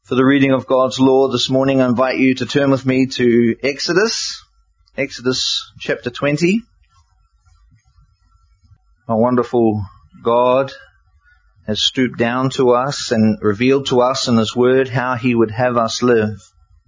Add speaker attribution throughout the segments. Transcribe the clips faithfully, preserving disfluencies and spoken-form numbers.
Speaker 1: For the reading of God's Law this morning, I invite you to turn with me to Exodus, Exodus chapter twenty. Our wonderful God has stooped down to us and revealed to us in His Word how He would have us live.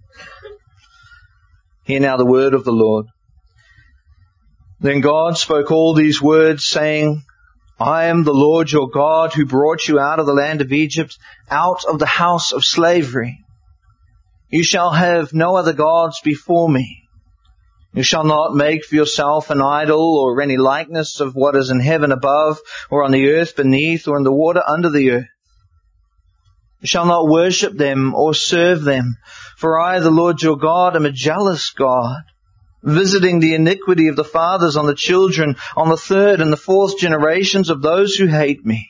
Speaker 1: Hear now the word of the Lord. Then God spoke all these words, saying, I am the Lord your God who brought you out of the land of Egypt, out of the house of slavery. You shall have no other gods before me. You shall not make for yourself an idol or any likeness of what is in heaven above, or on the earth beneath, or in the water under the earth. You shall not worship them or serve them, for I, the Lord your God, am a jealous God, visiting the iniquity of the fathers on the children, on the third and the fourth generations of those who hate me,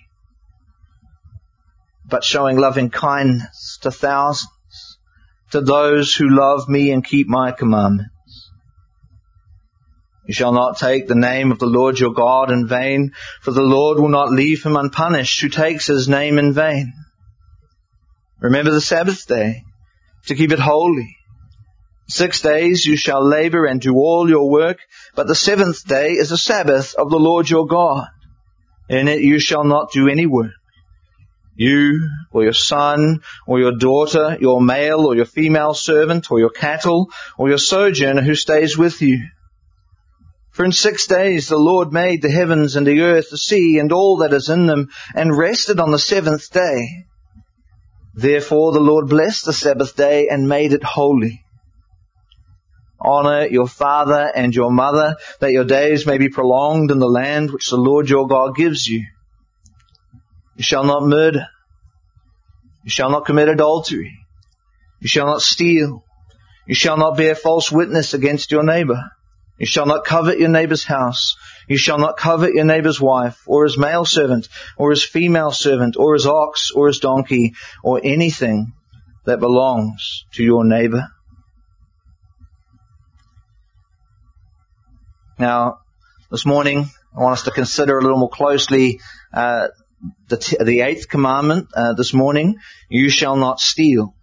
Speaker 1: but showing loving kindness to thousands, to those who love me and keep my commandments. You shall not take the name of the Lord your God in vain, for the Lord will not leave him unpunished who takes his name in vain. Remember the Sabbath day, to keep it holy. Six days you shall labor and do all your work, but the seventh day is a Sabbath of the Lord your God. In it you shall not do any work. You, or your son, or your daughter, your male or your female servant, or your cattle, or your sojourner who stays with you. For in six days the Lord made the heavens and the earth, the sea, and all that is in them, and rested on the seventh day. Therefore the Lord blessed the Sabbath day and made it holy. Honor your father and your mother, that your days may be prolonged in the land which the Lord your God gives you. You shall not murder. You shall not commit adultery. You shall not steal. You shall not bear false witness against your neighbor. You shall not covet your neighbor's house. You shall not covet your neighbor's wife, or his male servant, or his female servant, or his ox, or his donkey, or anything that belongs to your neighbor. Now, this morning, I want us to consider a little more closely uh, the, t- the eighth commandment uh, this morning. You shall not steal.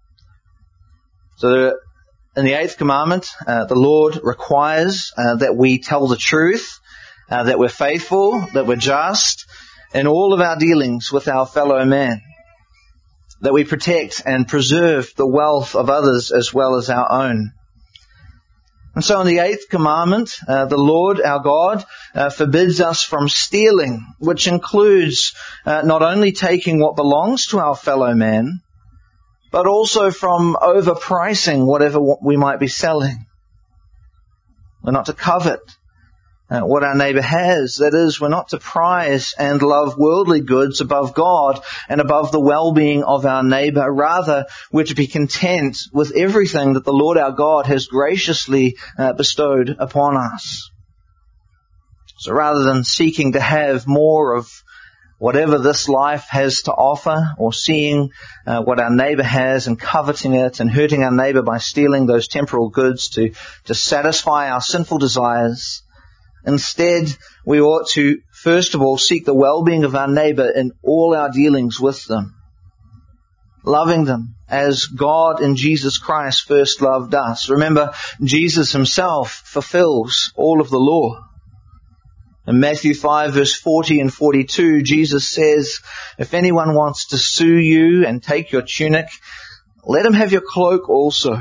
Speaker 1: So, in the eighth commandment, uh, the Lord requires uh, that we tell the truth, uh, that we're faithful, that we're just in all of our dealings with our fellow man, that we protect and preserve the wealth of others as well as our own. And so in the eighth commandment, uh, the Lord, our God, uh, forbids us from stealing, which includes uh, not only taking what belongs to our fellow man, but also from overpricing whatever we might be selling. We're not to covet uh, what our neighbor has. That is, we're not to prize and love worldly goods above God and above the well-being of our neighbor. Rather, we're to be content with everything that the Lord our God has graciously uh, bestowed upon us. So rather than seeking to have more of whatever this life has to offer, or seeing uh, what our neighbor has and coveting it and hurting our neighbor by stealing those temporal goods to, to satisfy our sinful desires, instead we ought to first of all seek the well-being of our neighbor in all our dealings with them, loving them as God in Jesus Christ first loved us. Remember, Jesus himself fulfills all of the law. In Matthew five verse forty and forty-two, Jesus says, if anyone wants to sue you and take your tunic, let him have your cloak also.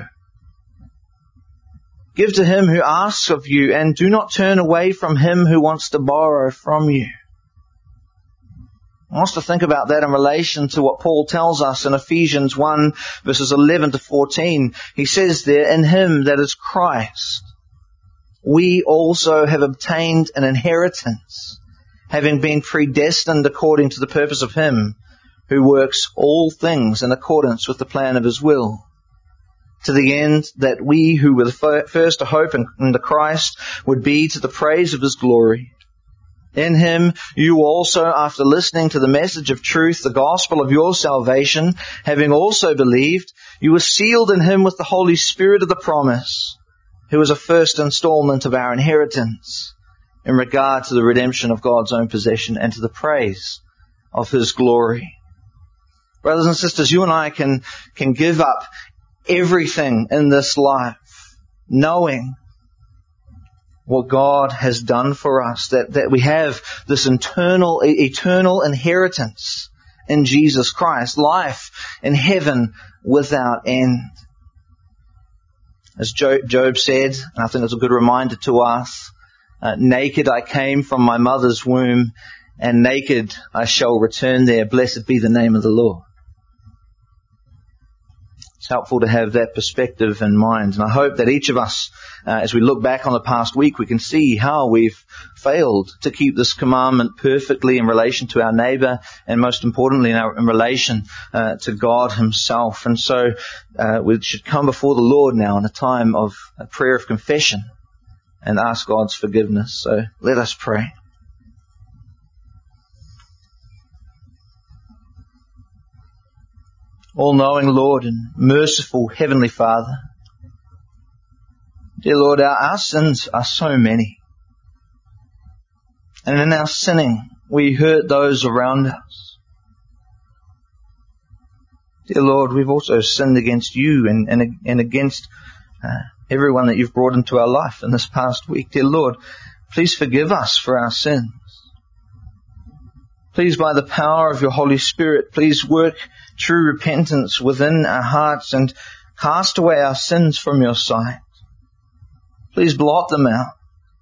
Speaker 1: Give to him who asks of you, and do not turn away from him who wants to borrow from you. I want us to think about that in relation to what Paul tells us in Ephesians one verses eleven to fourteen. He says there, in him, that is Christ, we also have obtained an inheritance, having been predestined according to the purpose of him who works all things in accordance with the plan of his will, to the end that we who were the first to hope in the Christ would be to the praise of his glory. In him you also, after listening to the message of truth, the gospel of your salvation, having also believed, you were sealed in him with the Holy Spirit of the promise, who is a first installment of our inheritance in regard to the redemption of God's own possession and to the praise of his glory. Brothers and sisters, you and I can can give up everything in this life, knowing what God has done for us, that, that we have this internal, eternal inheritance in Jesus Christ, life in heaven without end. As Job said, and I think it's a good reminder to us, uh, naked I came from my mother's womb, and naked I shall return there. Blessed be the name of the Lord. It's helpful to have that perspective in mind. And I hope that each of us, uh, as we look back on the past week, we can see how we've failed to keep this commandment perfectly in relation to our neighbour, and most importantly in, our, in relation uh, to God Himself. And so uh, we should come before the Lord now in a time of a prayer of confession and ask God's forgiveness. So let us pray. All-knowing Lord and merciful Heavenly Father, dear Lord, our, our sins are so many. And in our sinning, we hurt those around us. Dear Lord, we've also sinned against you and, and, and against uh, everyone that you've brought into our life in this past week. Dear Lord, please forgive us for our sins. Please, by the power of your Holy Spirit, please work true repentance within our hearts and cast away our sins from your sight. Please blot them out.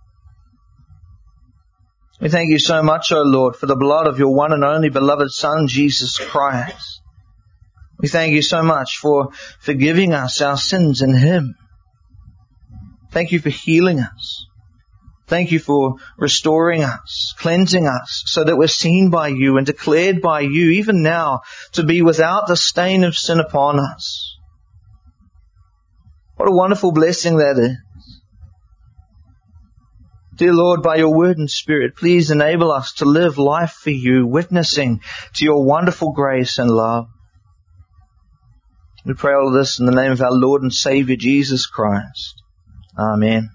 Speaker 1: We thank you so much, O Lord, for the blood of your one and only beloved Son, Jesus Christ. We thank you so much for forgiving us our sins in Him. Thank you for healing us. Thank you for restoring us, cleansing us, so that we're seen by you and declared by you, even now, to be without the stain of sin upon us. What a wonderful blessing that is. Dear Lord, by your word and Spirit, please enable us to live life for you, witnessing to your wonderful grace and love. We pray all of this in the name of our Lord and Savior, Jesus Christ. Amen.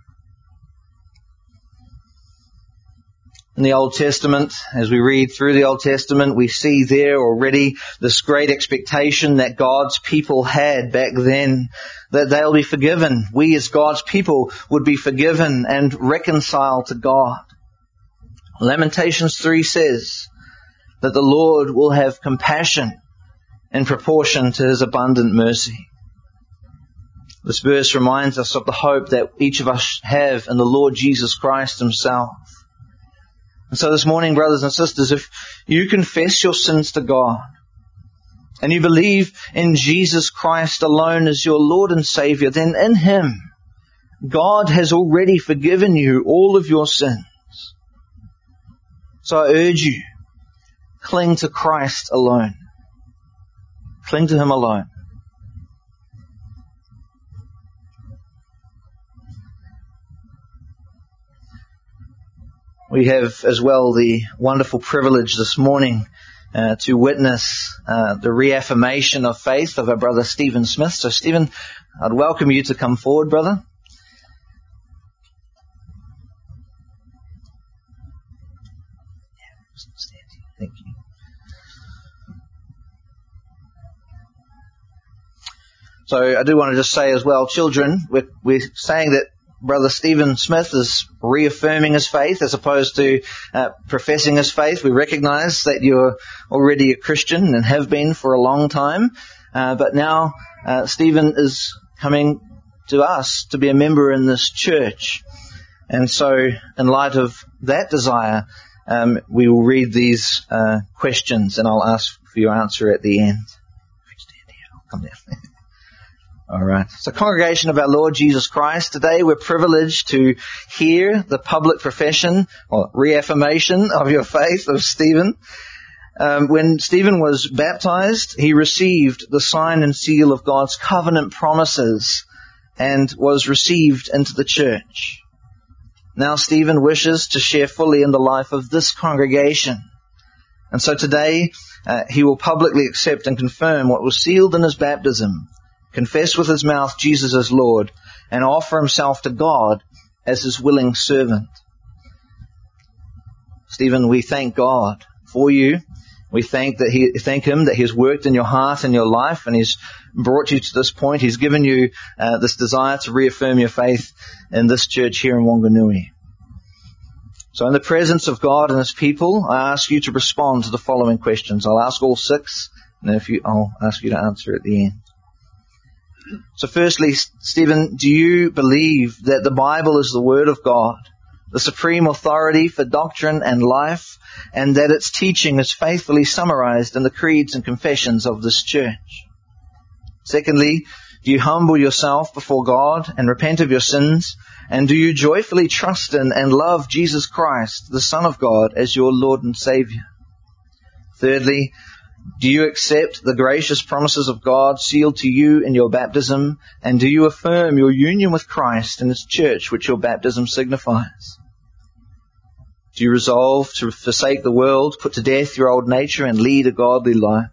Speaker 1: In the Old Testament, as we read through the Old Testament, we see there already this great expectation that God's people had back then, that they'll be forgiven. We as God's people would be forgiven and reconciled to God. Lamentations three says that the Lord will have compassion in proportion to His abundant mercy. This verse reminds us of the hope that each of us have in the Lord Jesus Christ Himself. And so this morning, brothers and sisters, if you confess your sins to God and you believe in Jesus Christ alone as your Lord and Savior, then in Him, God has already forgiven you all of your sins. So I urge you, cling to Christ alone. Cling to Him alone. We have as well the wonderful privilege this morning uh, to witness uh, the reaffirmation of faith of our brother Stephen Smith. So Stephen, I'd welcome you to come forward, brother. Thank you. So I do want to just say as well, children, we're, we're saying that Brother Stephen Smith is reaffirming his faith as opposed to uh, professing his faith. We recognize that you're already a Christian and have been for a long time. Uh, but now uh, Stephen is coming to us to be a member in this church. And so in light of that desire, um, we will read these uh, questions and I'll ask for your answer at the end. Come down. All right. So congregation of our Lord Jesus Christ, today we're privileged to hear the public profession or reaffirmation of your faith of Stephen. Um, when Stephen was baptized, he received the sign and seal of God's covenant promises and was received into the church. Now Stephen wishes to share fully in the life of this congregation. And so today uh, he will publicly accept and confirm what was sealed in his baptism, confess with his mouth Jesus as Lord, and offer himself to God as His willing servant. Stephen, we thank God for you. We thank that he, thank Him that He has worked in your heart and your life, and He's brought you to this point. He's given you uh, this desire to reaffirm your faith in this church here in Wanganui. So in the presence of God and His people, I ask you to respond to the following questions. I'll ask all six, and if you, I'll ask you to answer at the end. So firstly, Stephen, do you believe that the Bible is the Word of God, the supreme authority for doctrine and life, and that its teaching is faithfully summarized in the creeds and confessions of this church? Secondly, do you humble yourself before God and repent of your sins? And do you joyfully trust in and love Jesus Christ, the Son of God, as your Lord and Savior? Thirdly, do you accept the gracious promises of God sealed to you in your baptism? And do you affirm your union with Christ and His church, which your baptism signifies? Do you resolve to forsake the world, put to death your old nature, and lead a godly life?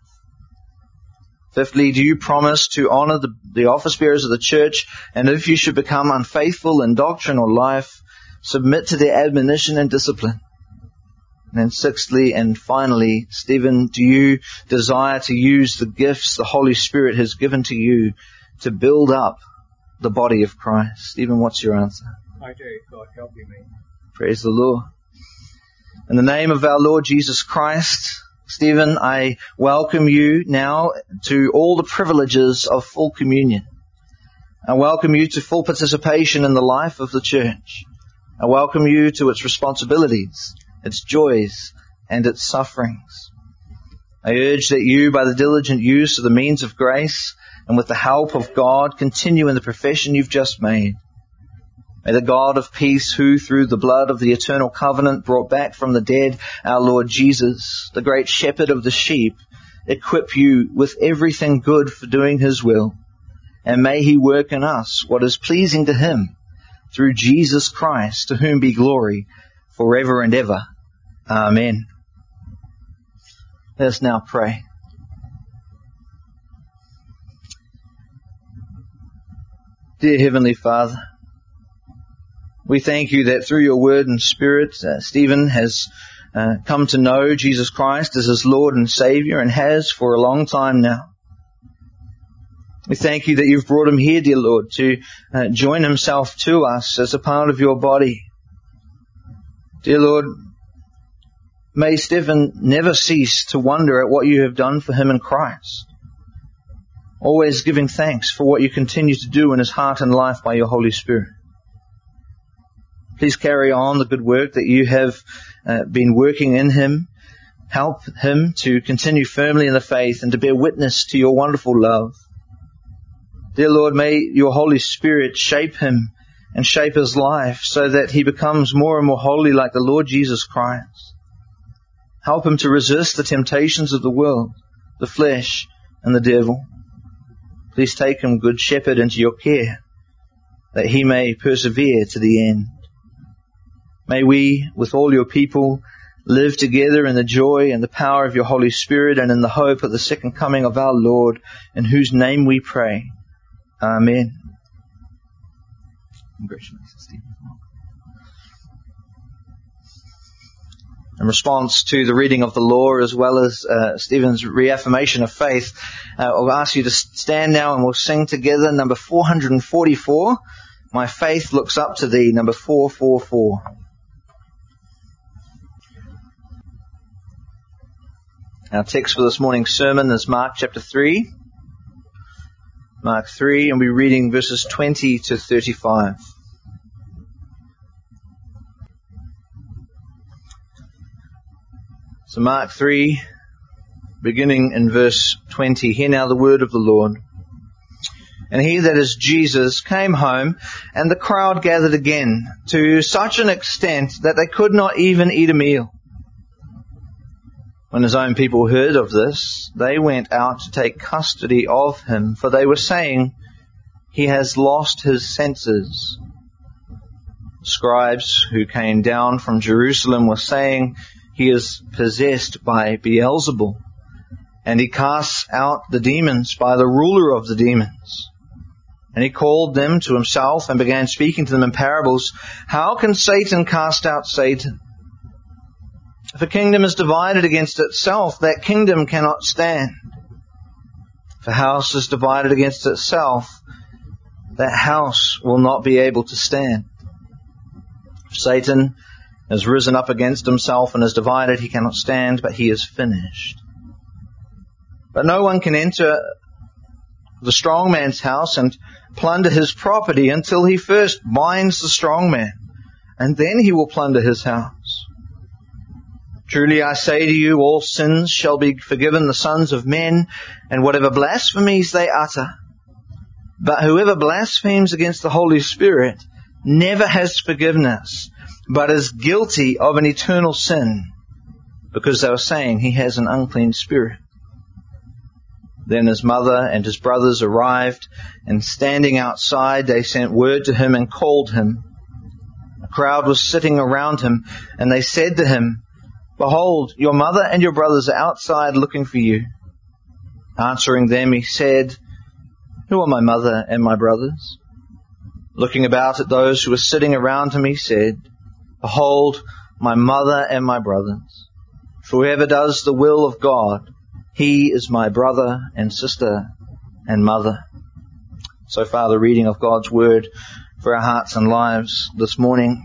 Speaker 1: Fifthly, do you promise to honor the, the office bearers of the church, and if you should become unfaithful in doctrine or life, submit to their admonition and discipline? And then sixthly and finally, Stephen, do you desire to use the gifts the Holy Spirit has given to you to build up the body of Christ? Stephen, what's your answer?
Speaker 2: I do. God help you, me.
Speaker 1: Praise the Lord. In the name of our Lord Jesus Christ, Stephen, I welcome you now to all the privileges of full communion. I welcome you to full participation in the life of the church. I welcome you to its responsibilities, its joys, and its sufferings. I urge that you, by the diligent use of the means of grace and with the help of God, continue in the profession you've just made. May the God of peace, who through the blood of the eternal covenant brought back from the dead our Lord Jesus, the great shepherd of the sheep, equip you with everything good for doing His will. And may He work in us what is pleasing to Him through Jesus Christ, to whom be glory forever and ever. Amen. Let us now pray. Dear Heavenly Father, we thank you that through your word and spirit, uh, Stephen has uh, come to know Jesus Christ as his Lord and Savior, and has for a long time now. We thank you that you've brought him here, dear Lord, to uh, join himself to us as a part of your body. Dear Lord, may Stephen never cease to wonder at what you have done for him in Christ, always giving thanks for what you continue to do in his heart and life by your Holy Spirit. Please carry on the good work that you have uh, been working in him. Help him to continue firmly in the faith and to bear witness to your wonderful love. Dear Lord, may your Holy Spirit shape him and shape his life so that he becomes more and more holy like the Lord Jesus Christ. Help him to resist the temptations of the world, the flesh, and the devil. Please take him, Good Shepherd, into your care, that he may persevere to the end. May we, with all your people, live together in the joy and the power of your Holy Spirit and in the hope of the second coming of our Lord, in whose name we pray. Amen. Congratulations, Stephen. In response to the reading of the law, as well as uh, Stephen's reaffirmation of faith, uh, I'll ask you to stand now and we'll sing together number four hundred forty-four, My Faith Looks Up to Thee, number four forty-four. Our text for this morning's sermon is Mark chapter three. Mark three, and we're reading verses twenty to thirty-five. So Mark three, beginning in verse twenty. Hear now the word of the Lord. And he, that is Jesus, came home, and the crowd gathered again, to such an extent that they could not even eat a meal. When his own people heard of this, they went out to take custody of him, for they were saying, He has lost his senses. The scribes who came down from Jerusalem were saying, He is possessed by Beelzebul, and he casts out the demons by the ruler of the demons. And he called them to himself and began speaking to them in parables. How can Satan cast out Satan? If a kingdom is divided against itself, that kingdom cannot stand. If a house is divided against itself, that house will not be able to stand. If Satan has risen up against himself and is divided, he cannot stand, but he is finished. But no one can enter the strong man's house and plunder his property until he first binds the strong man, and then he will plunder his house. Truly I say to you, all sins shall be forgiven the sons of men, and whatever blasphemies they utter. But whoever blasphemes against the Holy Spirit never has forgiveness, but is guilty of an eternal sin, because they were saying he has an unclean spirit. Then his mother and his brothers arrived, and standing outside they sent word to him and called him. A crowd was sitting around him, and they said to him, Behold, your mother and your brothers are outside looking for you. Answering them, he said, Who are my mother and my brothers? Looking about at those who were sitting around him, he said, Behold, my mother and my brothers. For whoever does the will of God, he is my brother and sister and mother. So far, the reading of God's Word for our hearts and lives this morning.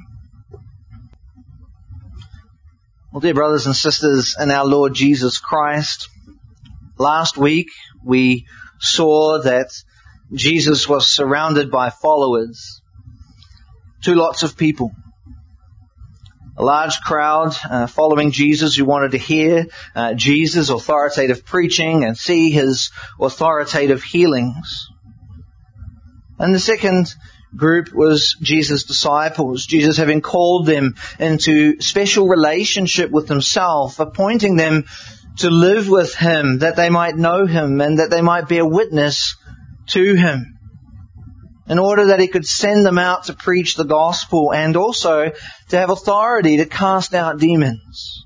Speaker 1: Well, dear brothers and sisters in our Lord Jesus Christ, last week we saw that Jesus was surrounded by followers, two lots of people. A large crowd uh, following Jesus who wanted to hear uh, Jesus' authoritative preaching and see his authoritative healings. And the second group was Jesus' disciples, Jesus having called them into special relationship with himself, appointing them to live with him, that they might know him and that they might bear witness to him, in order that he could send them out to preach the gospel and also to have authority to cast out demons.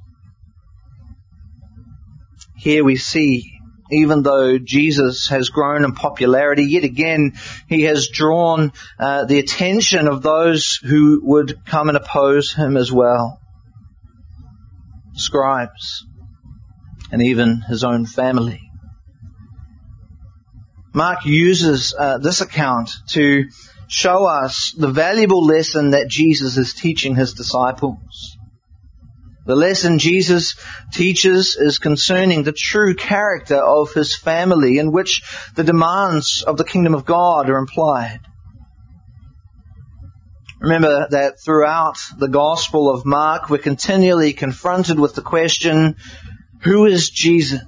Speaker 1: Here we see, even though Jesus has grown in popularity, yet again he has drawn uh, the attention of those who would come and oppose him as well. Scribes, and even his own family. Mark uses uh, this account to show us the valuable lesson that Jesus is teaching his disciples. The lesson Jesus teaches is concerning the true character of his family, in which the demands of the kingdom of God are implied. Remember that throughout the Gospel of Mark, we're continually confronted with the question, who is Jesus?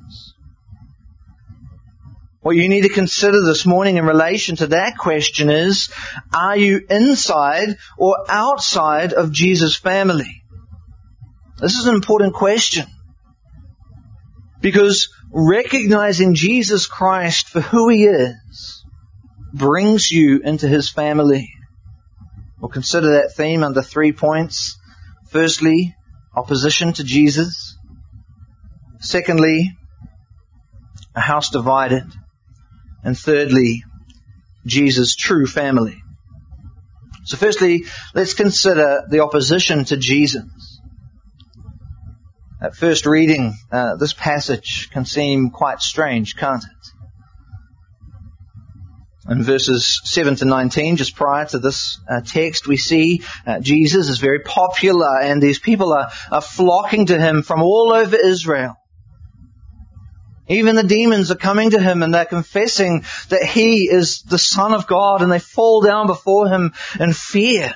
Speaker 1: What you need to consider this morning in relation to that question is, are you inside or outside of Jesus' family? This is an important question, because recognizing Jesus Christ for who he is brings you into his family. We'll consider that theme under three points. Firstly, opposition to Jesus. Secondly, a house divided. And thirdly, Jesus' true family. So firstly, let's consider the opposition to Jesus. At first reading, uh, this passage can seem quite strange, can't it? In verses seven to nineteen, just prior to this uh, text, we see uh, Jesus is very popular, and these people are, are flocking to him from all over Israel. Even the demons are coming to him and they're confessing that he is the Son of God, and they fall down before him in fear.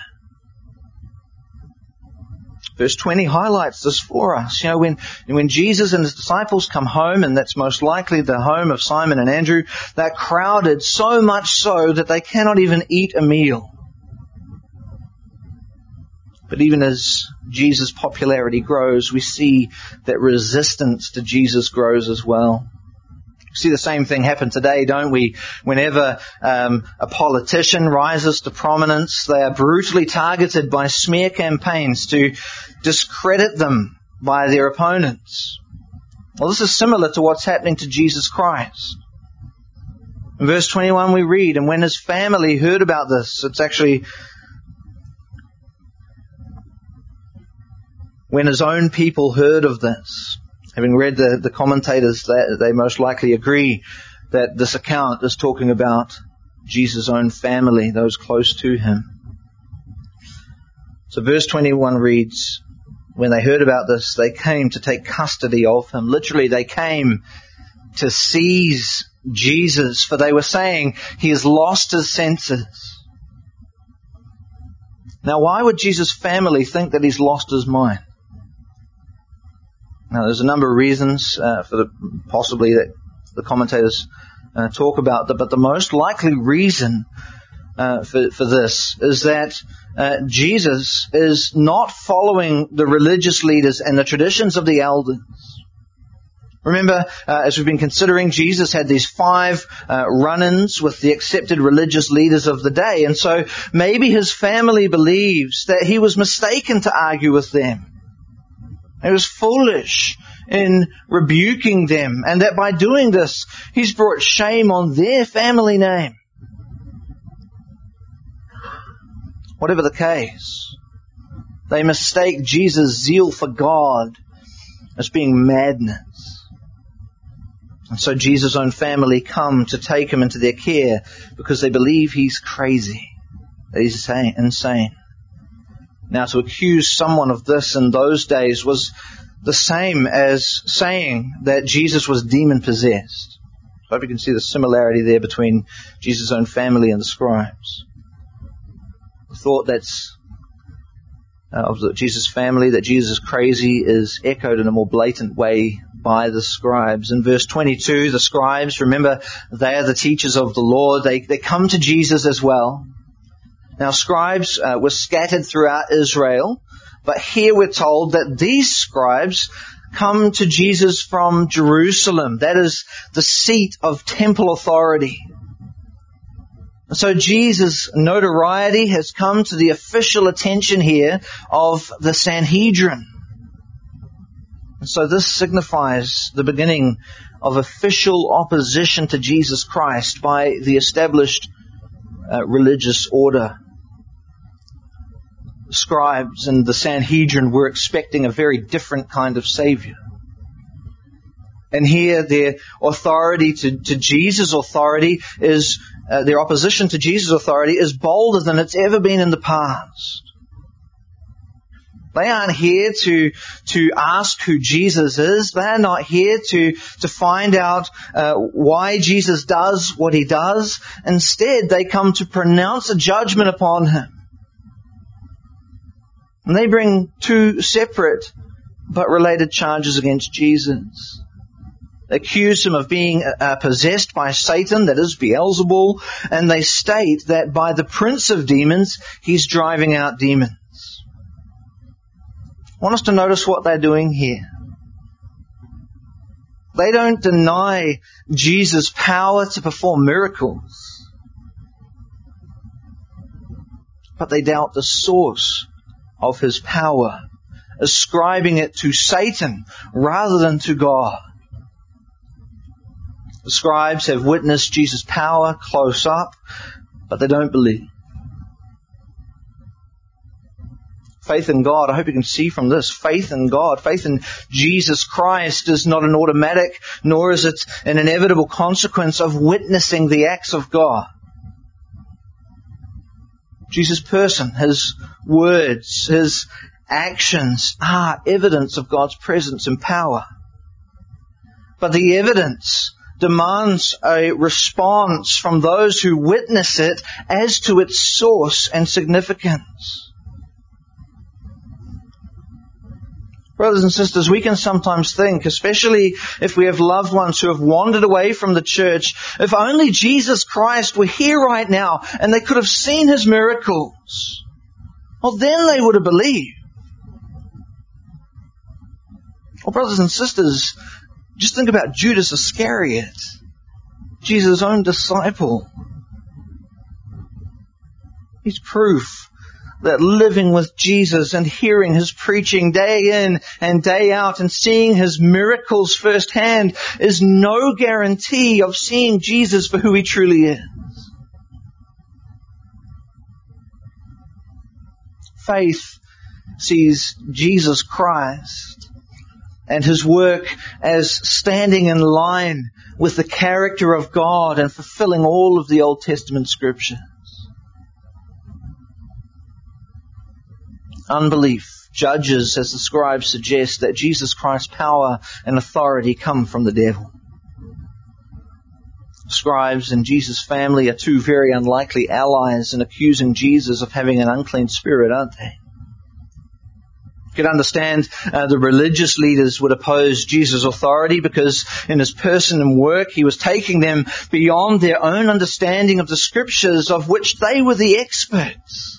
Speaker 1: Verse twenty highlights this for us. You know, when, when Jesus and his disciples come home, and that's most likely the home of Simon and Andrew, they're crowded so much so that they cannot even eat a meal. But even as Jesus' popularity grows, we see that resistance to Jesus grows as well. We see the same thing happen today, don't we? Whenever um, a politician rises to prominence, they are brutally targeted by smear campaigns to discredit them by their opponents. Well, this is similar to what's happening to Jesus Christ. In verse twenty-one we read, and when his family heard about this, it's actually when his own people heard of this, having read the, the commentators, they, they most likely agree that this account is talking about Jesus' own family, those close to him. So verse twenty-one reads, when they heard about this, they came to take custody of him. Literally, they came to seize Jesus, for they were saying he has lost his senses. Now, why would Jesus' family think that he's lost his mind? Now, there's a number of reasons uh, for the, possibly that the commentators uh, talk about, but the most likely reason uh, for, for this is that uh, Jesus is not following the religious leaders and the traditions of the elders. Remember, uh, as we've been considering, Jesus had these five uh, run-ins with the accepted religious leaders of the day, and so maybe his family believes that he was mistaken to argue with them. He was foolish in rebuking them, and that by doing this, he's brought shame on their family name. Whatever the case, they mistake Jesus' zeal for God as being madness. And so Jesus' own family come to take him into their care because they believe he's crazy, that he's insane. Now, to accuse someone of this in those days was the same as saying that Jesus was demon-possessed. I hope you can see the similarity there between Jesus' own family and the scribes. The thought that's uh, of the, Jesus' family, that Jesus is crazy, is echoed in a more blatant way by the scribes. In verse twenty-two, the scribes, remember, they are the teachers of the law. They, they come to Jesus as well. Now, scribes uh, were scattered throughout Israel, but here we're told that these scribes come to Jesus from Jerusalem. That is the seat of temple authority. So Jesus' notoriety has come to the official attention here of the Sanhedrin. And so this signifies the beginning of official opposition to Jesus Christ by the established uh, religious order. The scribes and the Sanhedrin were expecting a very different kind of Savior. And here their authority to, to Jesus' authority is, uh, their opposition to Jesus' authority is bolder than it's ever been in the past. They aren't here to, to ask who Jesus is. They're not here to, to find out uh, why Jesus does what he does. Instead, they come to pronounce a judgment upon him. And they bring two separate but related charges against Jesus. They accuse him of being uh, possessed by Satan, that is Beelzebul, and they state that by the prince of demons, he's driving out demons. I want us to notice what they're doing here. They don't deny Jesus' power to perform miracles, but they doubt the source of his power, ascribing it to Satan rather than to God. The scribes have witnessed Jesus' power close up, but they don't believe. Faith in God, I hope you can see from this, faith in God, faith in Jesus Christ is not an automatic, nor is it an inevitable consequence of witnessing the acts of God. Jesus' person, his words, his actions are evidence of God's presence and power. But the evidence demands a response from those who witness it as to its source and significance. Brothers and sisters, we can sometimes think, especially if we have loved ones who have wandered away from the church, if only Jesus Christ were here right now and they could have seen his miracles, well, then they would have believed. Well, brothers and sisters, just think about Judas Iscariot, Jesus' own disciple. He's proof that living with Jesus and hearing his preaching day in and day out and seeing his miracles firsthand is no guarantee of seeing Jesus for who he truly is. Faith sees Jesus Christ and His work as standing in line with the character of God and fulfilling all of the Old Testament scriptures. Unbelief judges, as the scribes suggest, that Jesus Christ's power and authority come from the devil. Scribes and Jesus' family are two very unlikely allies in accusing Jesus of having an unclean spirit, aren't they? You can understand uh, the religious leaders would oppose Jesus' authority because in His person and work He was taking them beyond their own understanding of the scriptures, of which they were the experts.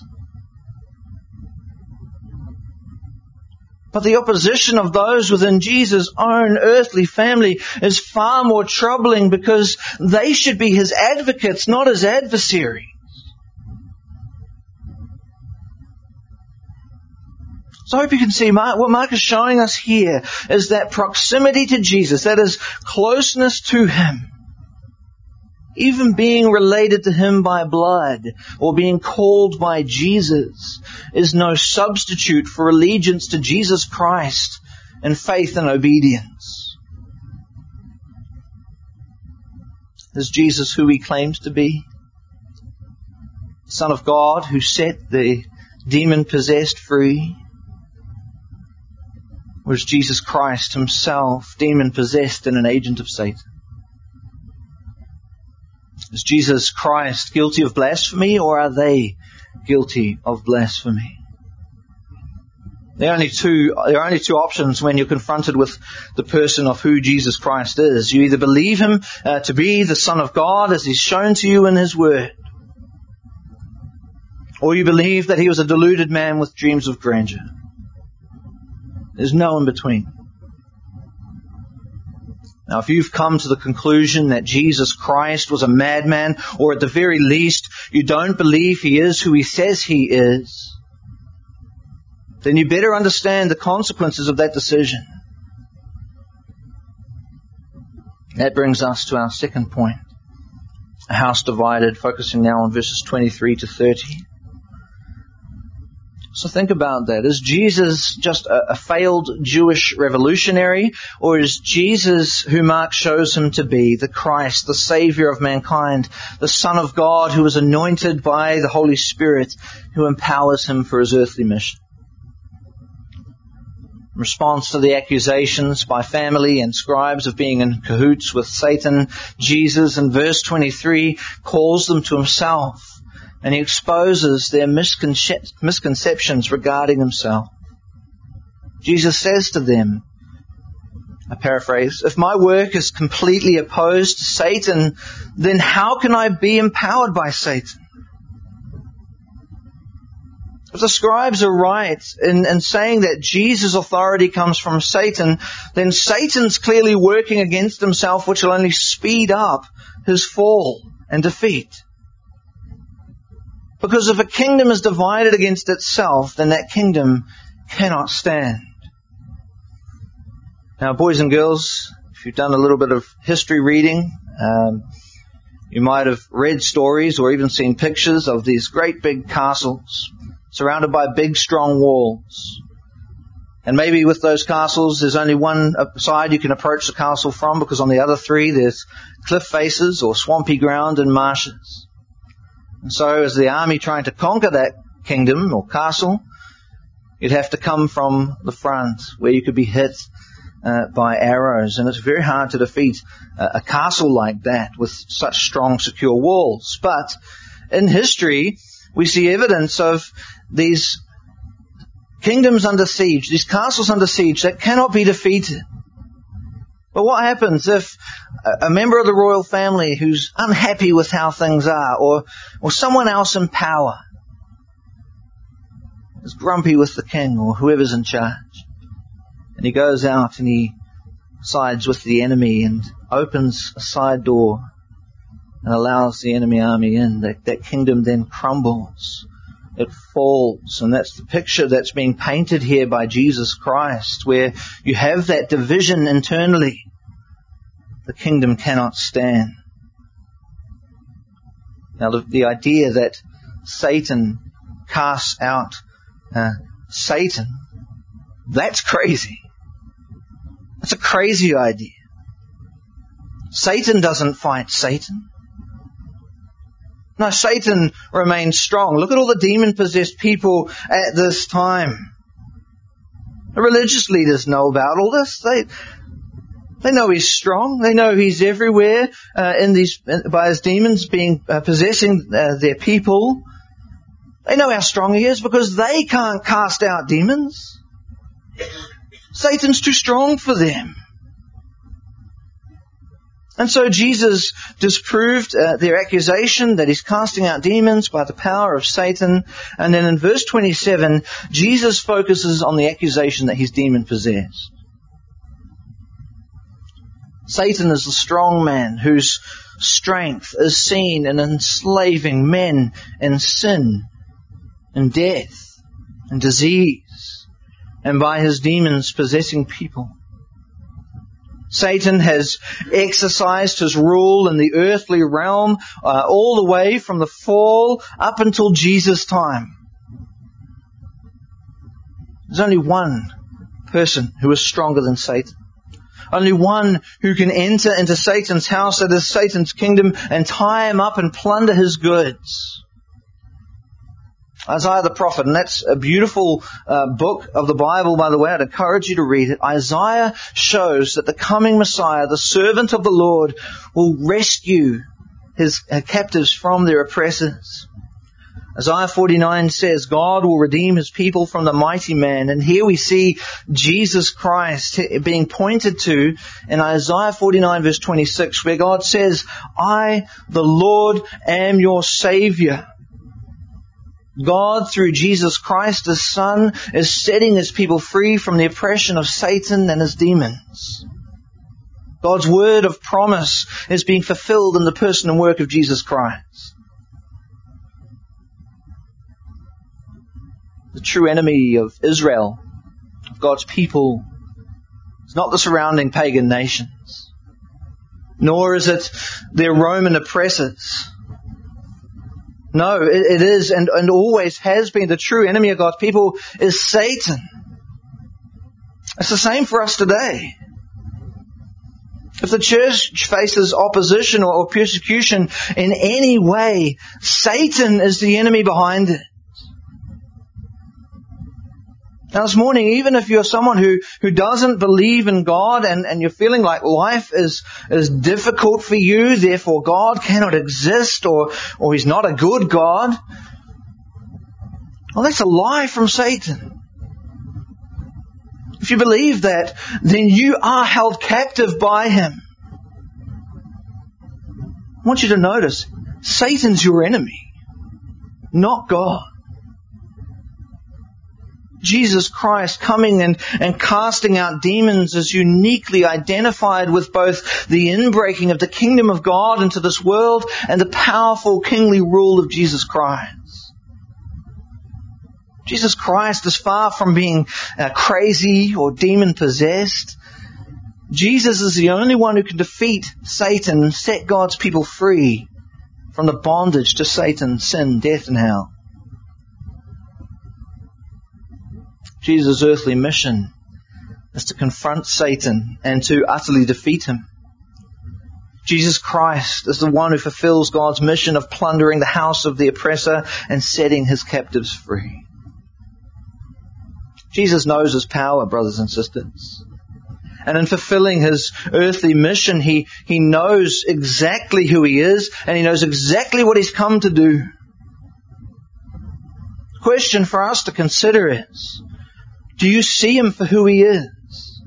Speaker 1: But the opposition of those within Jesus' own earthly family is far more troubling, because they should be His advocates, not His adversaries. So I hope you can see Mark, what Mark is showing us here is that proximity to Jesus, that is closeness to Him, even being related to Him by blood or being called by Jesus, is no substitute for allegiance to Jesus Christ and faith and obedience. Is Jesus who He claims to be? Son of God who set the demon-possessed free? Or is Jesus Christ Himself demon-possessed and an agent of Satan? Is Jesus Christ guilty of blasphemy, or are they guilty of blasphemy? There are only two, there are only two options when you're confronted with the person of who Jesus Christ is. You either believe Him uh, to be the Son of God as He's shown to you in His Word, or you believe that He was a deluded man with dreams of grandeur. There's no in between. Now, if you've come to the conclusion that Jesus Christ was a madman, or at the very least you don't believe He is who He says He is, then you better understand the consequences of that decision. That brings us to our second point. A house divided, focusing now on verses twenty-three to thirty. So think about that. Is Jesus just a, a failed Jewish revolutionary, or is Jesus who Mark shows Him to be, the Christ, the Savior of mankind, the Son of God who was anointed by the Holy Spirit, who empowers Him for His earthly mission? In response to the accusations by family and scribes of being in cahoots with Satan, Jesus in verse twenty-three calls them to Himself. And He exposes their misconce- misconceptions regarding Himself. Jesus says to them, I paraphrase, if my work is completely opposed to Satan, then how can I be empowered by Satan? If the scribes are right in, in saying that Jesus' authority comes from Satan, then Satan's clearly working against Himself, which will only speed up His fall and defeat. Because if a kingdom is divided against itself, then that kingdom cannot stand. Now, boys and girls, if you've done a little bit of history reading, um, you might have read stories or even seen pictures of these great big castles surrounded by big, strong walls. And maybe with those castles, there's only one side you can approach the castle from, because on the other three, there's cliff faces or swampy ground and marshes. And so as the army trying to conquer that kingdom or castle, you'd have to come from the front where you could be hit uh, by arrows. And it's very hard to defeat uh, a castle like that with such strong, secure walls. But in history, we see evidence of these kingdoms under siege, these castles under siege that cannot be defeated. But what happens if a member of the royal family who's unhappy with how things are, or, or someone else in power is grumpy with the king or whoever's in charge, and he goes out and he sides with the enemy and opens a side door and allows the enemy army in? That, that kingdom then crumbles. It falls. And that's the picture that's being painted here by Jesus Christ, where you have that division internally. The kingdom cannot stand. Now, the, the idea that Satan casts out uh, Satan. That's crazy. That's a crazy idea. Satan doesn't fight Satan. No, Satan remains strong. Look at all the demon-possessed people at this time. The religious leaders know about all this. They they know he's strong. They know he's everywhere uh, in these by his demons being uh, possessing uh, their people. They know how strong he is because they can't cast out demons. Satan's too strong for them. And so Jesus disproved uh, their accusation that he's casting out demons by the power of Satan. And then in verse twenty-seven, Jesus focuses on the accusation that he's demon-possessed. Satan is the strong man whose strength is seen in enslaving men in sin and death and disease, and by his demons possessing people. Satan has exercised his rule in the earthly realm uh, all the way from the fall up until Jesus' time. There's only one person who is stronger than Satan. Only one who can enter into Satan's house, that is Satan's kingdom, and tie him up and plunder his goods. Isaiah the prophet, and that's a beautiful uh, book of the Bible, by the way. I'd encourage you to read it. Isaiah shows that the coming Messiah, the servant of the Lord, will rescue his uh, captives from their oppressors. Isaiah forty-nine says, God will redeem his people from the mighty man. And here we see Jesus Christ being pointed to in Isaiah forty-nine verse twenty-six, where God says, I, the Lord, am your Savior. God, through Jesus Christ, His Son, is setting His people free from the oppression of Satan and his demons. God's word of promise is being fulfilled in the person and work of Jesus Christ. The true enemy of Israel, of God's people, is not the surrounding pagan nations, nor is it their Roman oppressors. No, it, it is and, and always has been the true enemy of God's people is Satan. It's the same for us today. If the church faces opposition or, or persecution in any way, Satan is the enemy behind it. Now this morning, even if you're someone who, who doesn't believe in God and, and you're feeling like life is, is difficult for you, therefore God cannot exist or, or He's not a good God, well, that's a lie from Satan. If you believe that, then you are held captive by him. I want you to notice, Satan's your enemy, not God. Jesus Christ coming and, and casting out demons is uniquely identified with both the inbreaking of the kingdom of God into this world and the powerful kingly rule of Jesus Christ. Jesus Christ is far from being uh, crazy or demon-possessed. Jesus is the only one who can defeat Satan and set God's people free from the bondage to Satan, sin, death, and hell. Jesus' earthly mission is to confront Satan and to utterly defeat him. Jesus Christ is the one who fulfills God's mission of plundering the house of the oppressor and setting his captives free. Jesus knows his power, brothers and sisters. And in fulfilling his earthly mission, he, he knows exactly who he is and he knows exactly what he's come to do. The question for us to consider is, do you see him for who he is?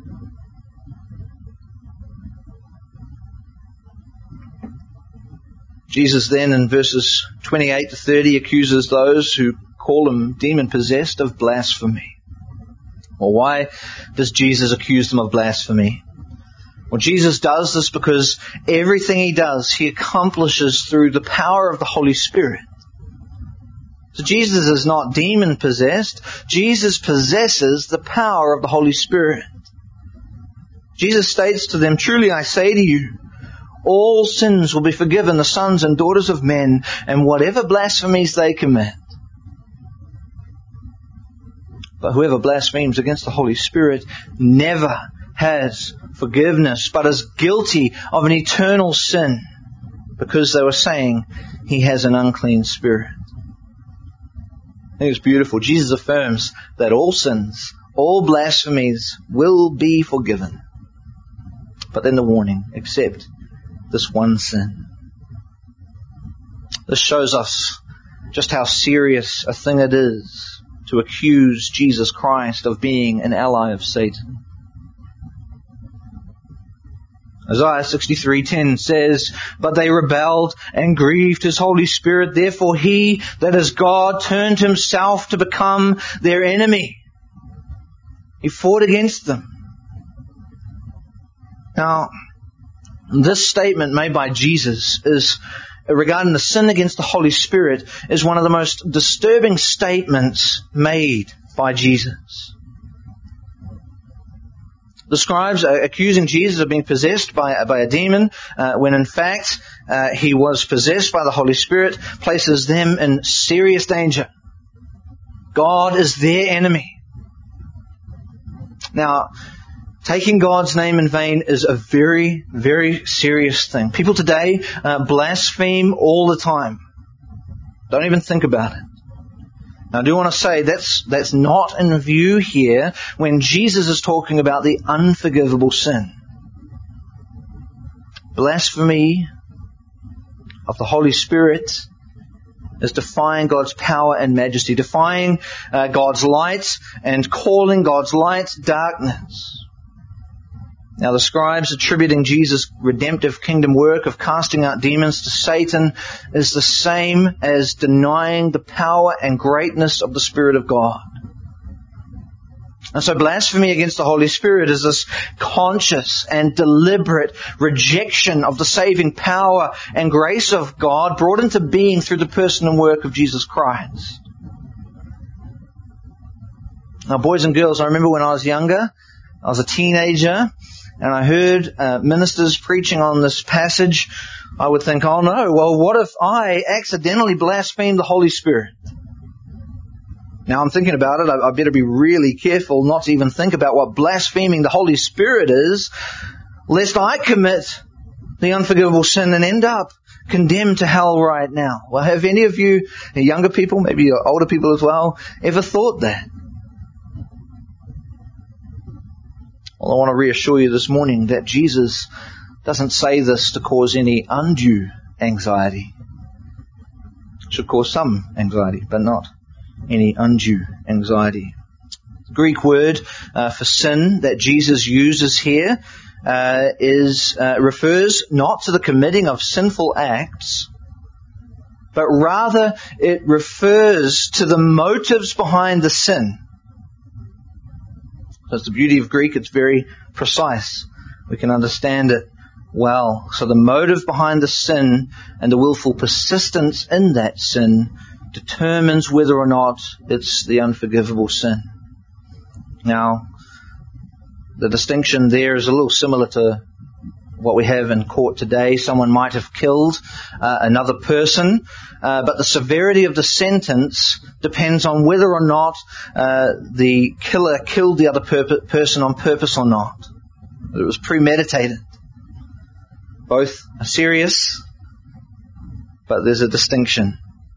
Speaker 1: Jesus then in verses twenty-eight to thirty accuses those who call him demon-possessed of blasphemy. Well, why does Jesus accuse them of blasphemy? Well, Jesus does this because everything he does, he accomplishes through the power of the Holy Spirit. So Jesus is not demon-possessed. Jesus possesses the power of the Holy Spirit. Jesus states to them, truly I say to you, all sins will be forgiven the sons and daughters of men, and whatever blasphemies they commit. But whoever blasphemes against the Holy Spirit never has forgiveness, but is guilty of an eternal sin, because they were saying he has an unclean spirit. I think it's beautiful. Jesus affirms that all sins, all blasphemies will be forgiven. But then the warning, except this one sin. This shows us just how serious a thing it is to accuse Jesus Christ of being an ally of Satan. Isaiah sixty-three ten says, "But they rebelled and grieved His Holy Spirit. Therefore He, that is God, turned Himself to become their enemy." He fought against them. Now, this statement made by Jesus is regarding the sin against the Holy Spirit is one of the most disturbing statements made by Jesus. The scribes are accusing Jesus of being possessed by, by a demon, uh, when in fact uh, he was possessed by the Holy Spirit, places them in serious danger. God is their enemy. Now, taking God's name in vain is a very, very serious thing. People today uh, blaspheme all the time. Don't even think about it. Now, I do want to say that's that's not in view here when Jesus is talking about the unforgivable sin. Blasphemy of the Holy Spirit is defying God's power and majesty, defying uh, God's light and calling God's light darkness. Now, the scribes attributing Jesus' redemptive kingdom work of casting out demons to Satan is the same as denying the power and greatness of the Spirit of God. And so blasphemy against the Holy Spirit is this conscious and deliberate rejection of the saving power and grace of God brought into being through the person and work of Jesus Christ. Now, boys and girls, I remember when I was younger, I was a teenager, and I heard uh, ministers preaching on this passage, I would think, oh no, well, what if I accidentally blaspheme the Holy Spirit? Now I'm thinking about it, I, I better be really careful not to even think about what blaspheming the Holy Spirit is, lest I commit the unforgivable sin and end up condemned to hell right now. Well, have any of you, younger people, maybe older people as well, ever thought that? Well, I want to reassure you this morning that Jesus doesn't say this to cause any undue anxiety. It should cause some anxiety, but not any undue anxiety. The Greek word uh, for sin that Jesus uses here uh, is uh, refers not to the committing of sinful acts, but rather it refers to the motives behind the sin. That's the beauty of Greek. It's very precise. We can understand it well. So the motive behind the sin and the willful persistence in that sin determines whether or not it's the unforgivable sin. Now, the distinction there is a little similar to what we have in court today. Someone might have killed uh, another person, uh, but the severity of the sentence depends on whether or not uh, the killer killed the other per- person on purpose or not. It was premeditated. Both are serious, but there's a distinction.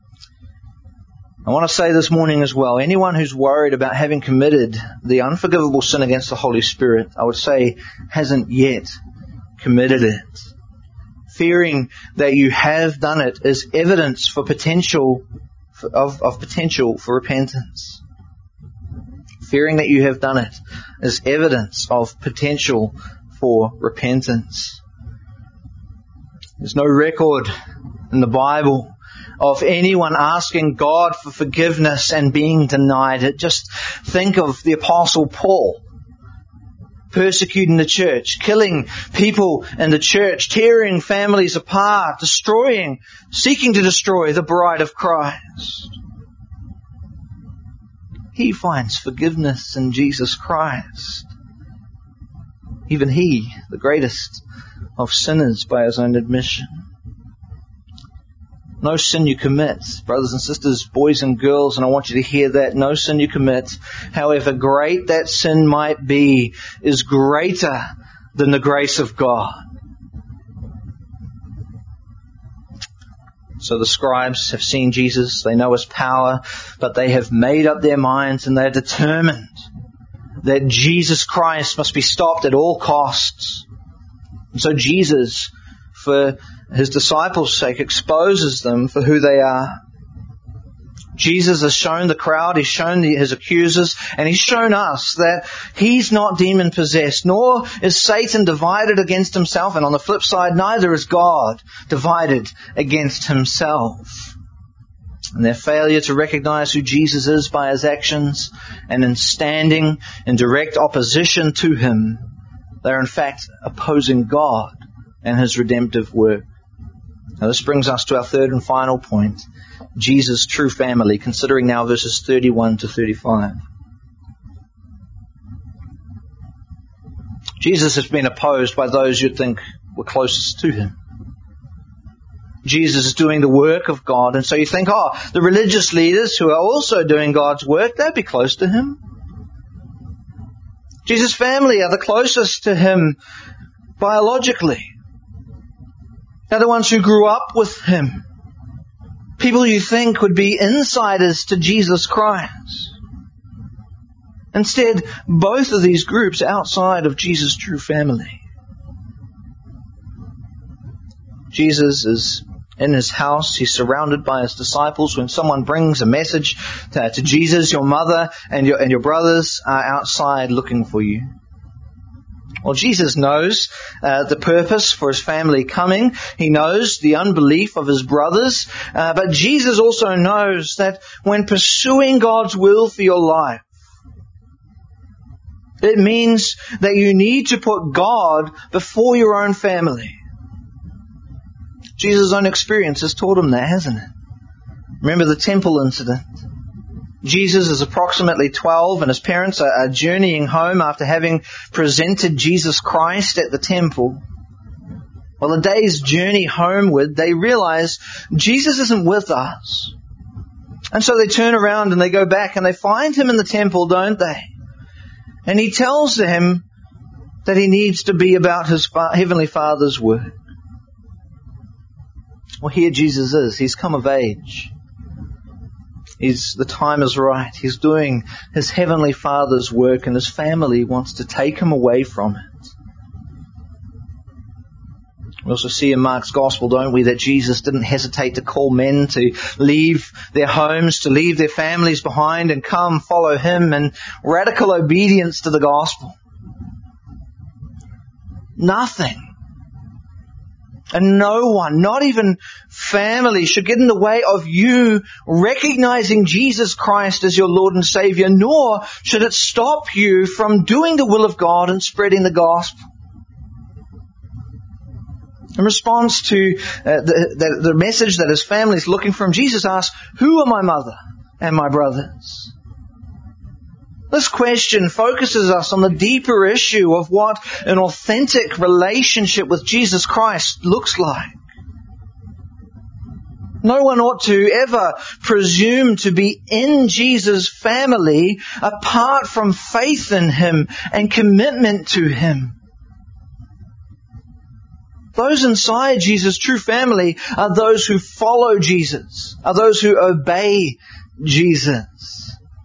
Speaker 1: I want to say this morning as well, anyone who's worried about having committed the unforgivable sin against the Holy Spirit, I would say hasn't yet committed it. Fearing that you have done it is evidence for potential for, of, of potential for repentance. Fearing that you have done it is evidence of potential for repentance. There's no record in the Bible of anyone asking God for forgiveness and being denied it. Just think of the Apostle Paul, persecuting the church, killing people in the church, tearing families apart, destroying, seeking to destroy the bride of Christ. He finds forgiveness in Jesus Christ. Even he, the greatest of sinners by his own admission. No sin you commit. Brothers and sisters, boys and girls, and I want you to hear that. No sin you commit, however great that sin might be, is greater than the grace of God. So the scribes have seen Jesus, they know His power, but they have made up their minds and they're determined that Jesus Christ must be stopped at all costs. And so Jesus, for His disciples' sake, exposes them for who they are. Jesus has shown the crowd, He's shown the, His accusers, and He's shown us that He's not demon-possessed, nor is Satan divided against himself. And on the flip side, neither is God divided against Himself. And their failure to recognize who Jesus is by His actions, and in standing in direct opposition to Him, they're in fact opposing God and His redemptive work. Now this brings us to our third and final point. Jesus' true family, considering now verses thirty-one to thirty-five. Jesus has been opposed by those you'd think were closest to Him. Jesus is doing the work of God, and so you think, oh, the religious leaders who are also doing God's work, they'd be close to Him. Jesus' family are the closest to Him biologically. They're the ones who grew up with Him. People you think would be insiders to Jesus Christ. Instead, both of these groups are outside of Jesus' true family. Jesus is in His house. He's surrounded by His disciples. When someone brings a message to, to Jesus, your mother and your, and your brothers are outside looking for you. Well, Jesus knows uh, the purpose for His family coming. He knows the unbelief of His brothers. Uh, but Jesus also knows that when pursuing God's will for your life, it means that you need to put God before your own family. Jesus' own experience has taught Him that, hasn't it? Remember the temple incident. Jesus is approximately twelve and His parents are journeying home after having presented Jesus Christ at the temple. Well, a day's journey homeward, they realize Jesus isn't with us. And so they turn around and they go back and they find Him in the temple, don't they? And He tells them that He needs to be about His Heavenly Father's work. Well, here Jesus is. He's come of age. He's, the time is right. He's doing His Heavenly Father's work, and His family wants to take Him away from it. We also see in Mark's Gospel, don't we, that Jesus didn't hesitate to call men to leave their homes, to leave their families behind and come follow Him in radical obedience to the Gospel. Nothing. And no one, not even family, should get in the way of you recognizing Jesus Christ as your Lord and Savior, nor should it stop you from doing the will of God and spreading the gospel. In response to uh, the, the, the message that His family is looking from, Jesus asks, "Who are my mother and my brothers?" This question focuses us on the deeper issue of what an authentic relationship with Jesus Christ looks like. No one ought to ever presume to be in Jesus' family apart from faith in Him and commitment to Him. Those inside Jesus' true family are those who follow Jesus, are those who obey Jesus.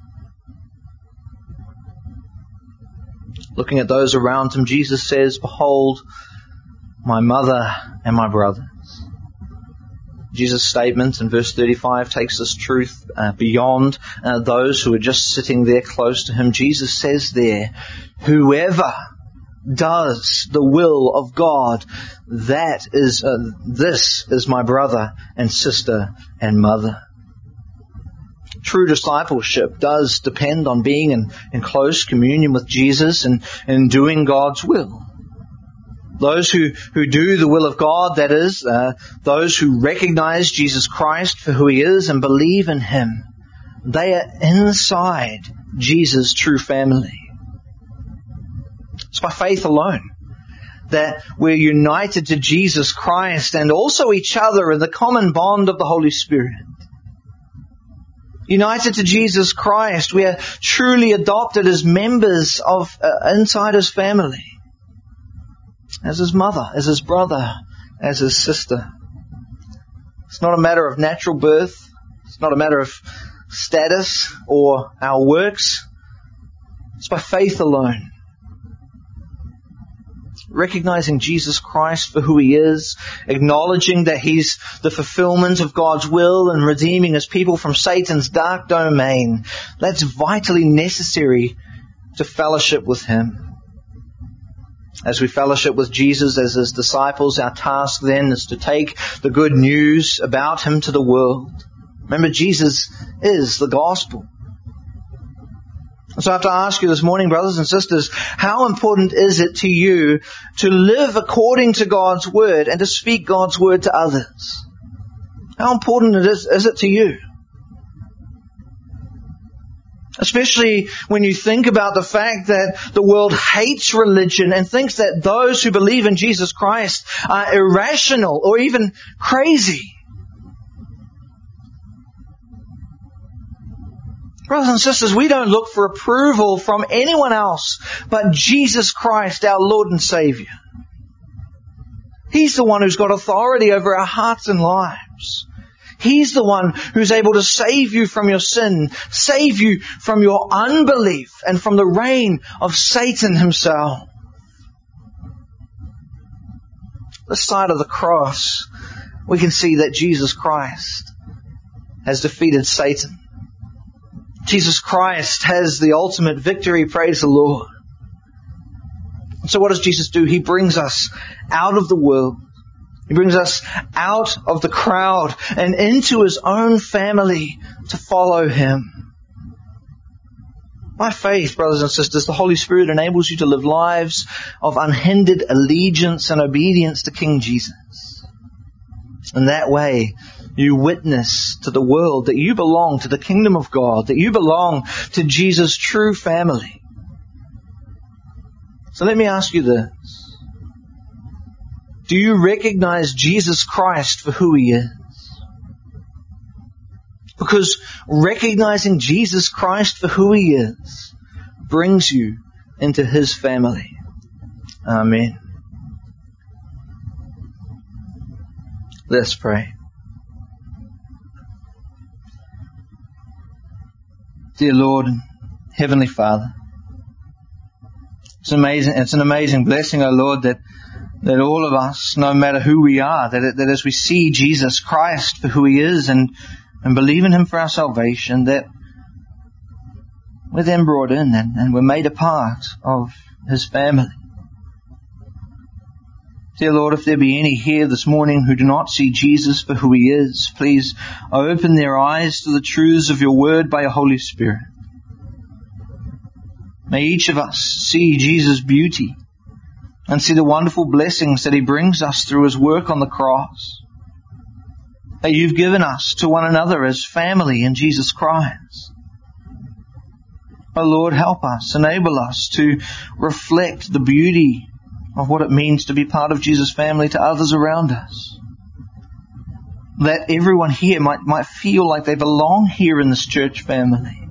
Speaker 1: Looking at those around Him, Jesus says, "Behold, my mother and my brothers." Jesus' statement in verse thirty-five takes this truth uh, beyond uh, those who are just sitting there close to Him. Jesus says there, "Whoever does the will of God, that is, uh, this is my brother and sister and mother." True discipleship does depend on being in, in close communion with Jesus and, and doing God's will. Those who, who do the will of God, that is, uh, those who recognize Jesus Christ for who He is and believe in Him, they are inside Jesus' true family. It's by faith alone that we're united to Jesus Christ and also each other in the common bond of the Holy Spirit. United to Jesus Christ, we are truly adopted as members of uh, inside His family. As His mother, as His brother, as His sister. It's not a matter of natural birth. It's not a matter of status or our works. It's by faith alone. Recognizing Jesus Christ for who He is, acknowledging that He's the fulfillment of God's will and redeeming His people from Satan's dark domain. That's vitally necessary to fellowship with Him. As we fellowship with Jesus as His disciples, our task then is to take the good news about Him to the world. Remember, Jesus is the gospel. So I have to ask you this morning, brothers and sisters, how important is it to you to live according to God's Word and to speak God's Word to others? How important it is, is it to you? Especially when you think about the fact that the world hates religion and thinks that those who believe in Jesus Christ are irrational or even crazy. Brothers and sisters, we don't look for approval from anyone else but Jesus Christ, our Lord and Savior. He's the one who's got authority over our hearts and lives. He's the one who's able to save you from your sin, save you from your unbelief and from the reign of Satan himself. This side of the cross, we can see that Jesus Christ has defeated Satan. Jesus Christ has the ultimate victory, praise the Lord. So what does Jesus do? He brings us out of the world. He brings us out of the crowd and into His own family to follow Him. By faith, brothers and sisters, the Holy Spirit enables you to live lives of unhindered allegiance and obedience to King Jesus. In that way, you witness to the world that you belong to the kingdom of God, that you belong to Jesus' true family. So let me ask you this. Do you recognize Jesus Christ for who He is? Because recognizing Jesus Christ for who He is brings you into His family. Amen. Let's pray. Dear Lord and Heavenly Father, it's amazing. It's an amazing blessing, O Lord, that that all of us, no matter who we are, that that as we see Jesus Christ for who He is and and believe in Him for our salvation, that we're then brought in and, and we're made a part of His family. Dear Lord, if there be any here this morning who do not see Jesus for who He is, please open their eyes to the truths of Your Word by Your Holy Spirit. May each of us see Jesus' beauty and see the wonderful blessings that He brings us through His work on the cross, that You've given us to one another as family in Jesus Christ. Oh Lord, help us, enable us to reflect the beauty of what it means to be part of Jesus' family to others around us. That everyone here might, might feel like they belong here in this church family.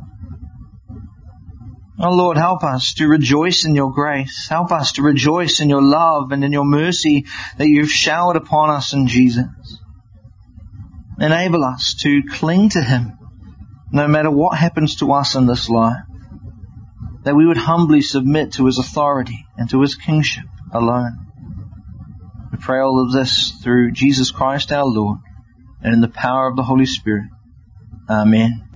Speaker 1: Oh Lord, help us to rejoice in Your grace. Help us to rejoice in Your love and in Your mercy that You've showered upon us in Jesus. Enable us to cling to Him no matter what happens to us in this life. That we would humbly submit to His authority and to His kingship alone. We pray all of this through Jesus Christ our Lord and in the power of the Holy Spirit. Amen.